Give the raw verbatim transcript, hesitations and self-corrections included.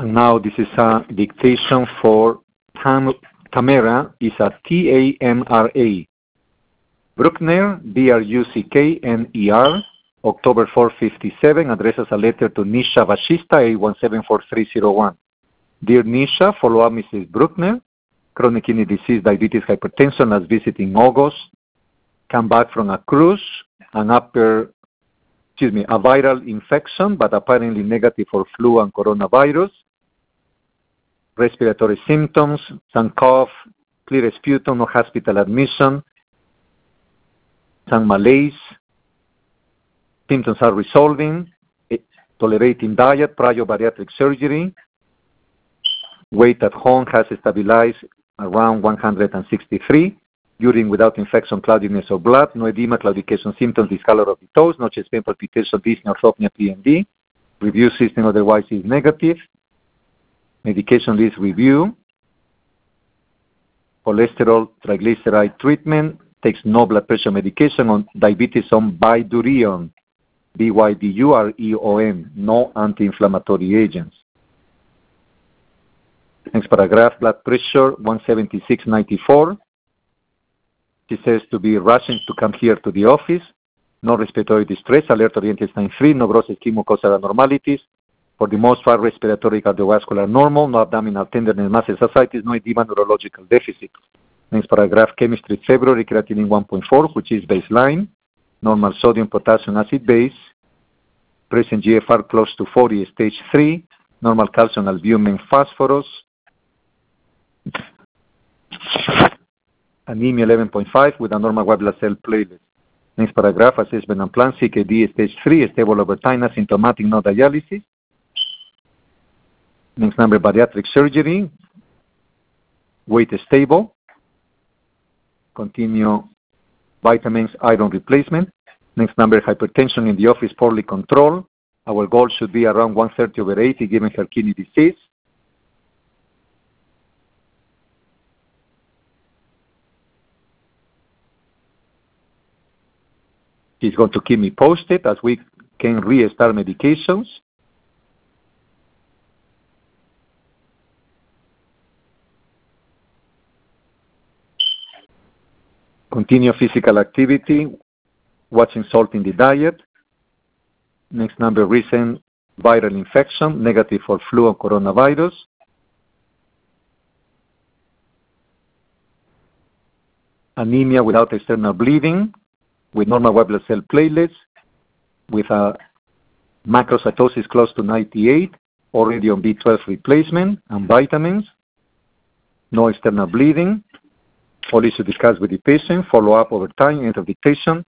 And now this is a dictation for Tam Tamara, is a T A M R A. Bruckner, B R U C K N E R, October fourth, fifty-seven, addresses a letter to Nisha Vashista, A one seven four three zero one. Dear Nisha, follow up Missus Bruckner, chronic kidney disease, diabetes, hypertension, as visiting in August, come back from a cruise, an upper, excuse me, a viral infection, but apparently negative for flu and coronavirus, respiratory symptoms, some cough, clear sputum, no hospital admission, some malaise, symptoms are resolving, tolerating diet, prior bariatric surgery, weight at home has stabilized around one hundred sixty-three, urine without infection, cloudiness or blood, no edema, claudication symptoms, discolor of the toes, no chest pain, palpitation, dyspnea, orthopnea, P M D, review system otherwise is negative, medication list review, cholesterol, triglyceride treatment, takes no blood pressure medication, on diabetes on Bydureon, B Y D U R E O N, no anti-inflammatory agents. Next paragraph, blood pressure one seventy-six ninety-four. She says to be rushing to come here to the office, no respiratory distress, alert oriented sign free, no gross ischemia-causal abnormalities, for the most part respiratory cardiovascular normal, no abdominal tenderness, muscle ascites, no edema, neurological deficit. Next paragraph, chemistry February, creatinine one point four, which is baseline, normal sodium, potassium, acid base, present G F R close to forty, stage three, normal calcium, albumin, phosphorus, anemia eleven point five with a normal white blood cell platelet. Next paragraph, assessment and plan, C K D stage three, stable over time, asymptomatic, no dialysis. Next number, bariatric surgery, weight stable, continue vitamins, iron replacement. Next number, hypertension in the office, poorly controlled. Our goal should be around one thirty over eighty given her kidney disease. She's going to keep me posted as we can restart medications. Continue physical activity, watching salt in the diet. Next number, recent viral infection, negative for flu and coronavirus. Anemia without external bleeding, with normal white blood cell platelets, with a macrocytosis close to ninety-eight, already on B twelve replacement and vitamins, no external bleeding, all issues discussed with the patient, follow up over time, end of dictation.